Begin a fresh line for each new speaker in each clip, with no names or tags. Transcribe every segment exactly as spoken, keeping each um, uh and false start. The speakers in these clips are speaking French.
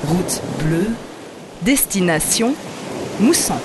Route bleue, destination Moussan.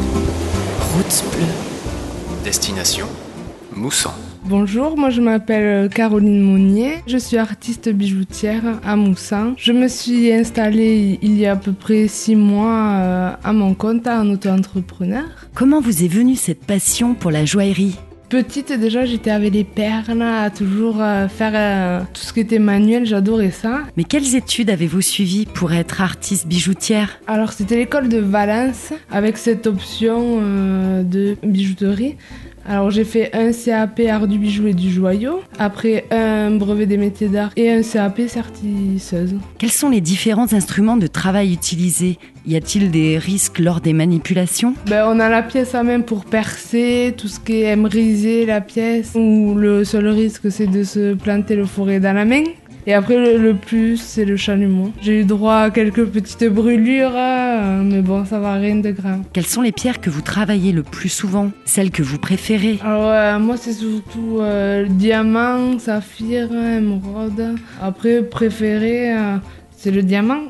Route bleue.
Destination Moussan.
Bonjour, moi je m'appelle Caroline Monnier, je suis artiste bijoutière à Moussan. Je me suis installée il y a à peu près six mois à mon compte en auto-entrepreneur.
Comment vous est venue cette passion pour la joaillerie ?
Petite déjà, j'étais avec les perles, à toujours faire euh, tout ce qui était manuel, j'adorais ça.
Mais quelles études avez-vous suivies pour être artiste bijoutière ?
Alors c'était l'école de Valence avec cette option euh, de bijouterie. Alors j'ai fait un C A P art du bijou et du joyau, après un brevet des métiers d'art et un C A P sertisseuse.
Quels sont les différents instruments de travail utilisés ? Y a-t-il des risques lors des manipulations ?
Ben, on a la pièce à main pour percer, tout ce qui est émeriser la pièce, où le seul risque c'est de se planter le fourré dans la main. Et après, le, le plus, c'est le chalumeau. J'ai eu droit à quelques petites brûlures, euh, mais bon, ça va, rien de grave.
Quelles sont les pierres que vous travaillez le plus souvent ? Celles que vous préférez ?
Alors, euh, moi, c'est surtout euh, le diamant, saphir, émeraude. Après, préféré, euh, c'est le diamant.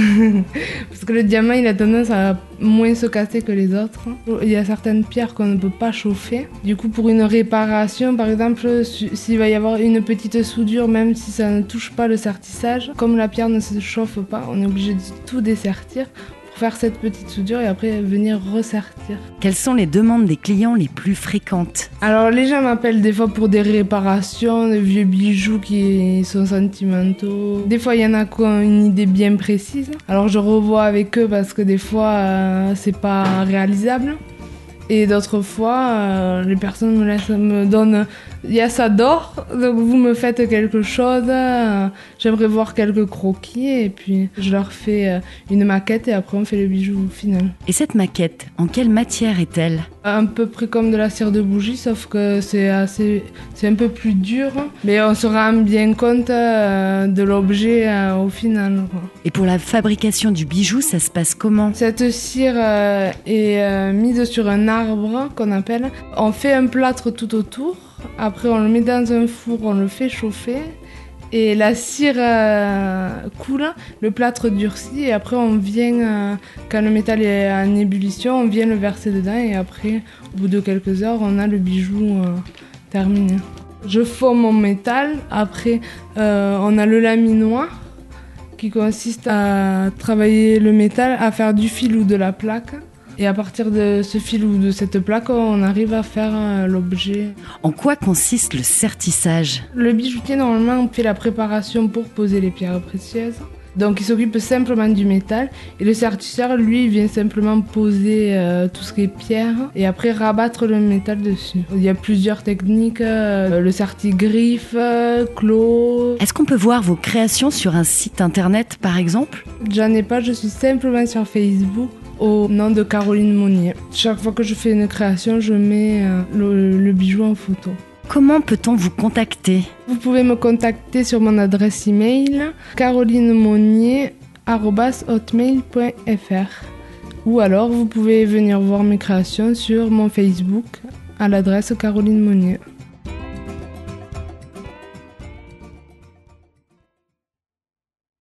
Parce que le diamant, il a tendance à moins se casser que les autres. Il y a certaines pierres qu'on ne peut pas chauffer. Du coup, pour une réparation, par exemple, s'il va y avoir une petite soudure, même si ça ne touche pas le sertissage, comme la pierre ne se chauffe pas, on est obligé de tout dessertir pour faire cette petite soudure et après venir ressertir.
Quelles sont les demandes des clients les plus fréquentes ?
Alors les gens m'appellent des fois pour des réparations, de vieux bijoux qui sont sentimentaux. Des fois il y en a qui ont une idée bien précise. Alors je revois avec eux parce que des fois euh, c'est pas réalisable. Et d'autres fois, euh, les personnes me, laissent, me donnent « il y a ça d'or, donc vous me faites quelque chose, euh, j'aimerais voir quelques croquis » et puis je leur fais euh, une maquette et après on fait le bijou final.
Et cette maquette, en quelle matière est-elle ?
À peu près comme de la cire de bougie, sauf que c'est, assez, c'est un peu plus dur, mais on se rend bien compte euh, de l'objet euh, au final. Quoi.
Et pour la fabrication du bijou, ça se passe comment ?
Cette cire euh, est euh, mise sur un arbre qu'on appelle. On fait un plâtre tout autour, après on le met dans un four, on le fait chauffer. Et la cire euh, coule, le plâtre durcit et après on vient, euh, quand le métal est en ébullition, on vient le verser dedans et après, au bout de quelques heures, on a le bijou euh, terminé. Je forme mon métal, après euh, on a le laminoir qui consiste à travailler le métal, à faire du fil ou de la plaque. Et à partir de ce fil ou de cette plaque, on arrive à faire euh, l'objet.
En quoi consiste le sertissage ?
Le bijoutier, normalement, on fait la préparation pour poser les pierres précieuses. Donc, il s'occupe simplement du métal. Et le sertisseur, lui, il vient simplement poser euh, tout ce qui est pierre et après rabattre le métal dessus. Il y a plusieurs techniques, euh, le serti-griffe, euh, clos.
Est-ce qu'on peut voir vos créations sur un site internet, par exemple ?
J'en ai pas, je suis simplement sur Facebook au nom de Caroline Monnier. Chaque fois que je fais une création, je mets euh, le, le bijou en photo.
Comment peut-on vous contacter ?
Vous pouvez me contacter sur mon adresse email carolinemonnier arobase hotmail point fr ou alors vous pouvez venir voir mes créations sur mon Facebook à l'adresse Caroline Monnier.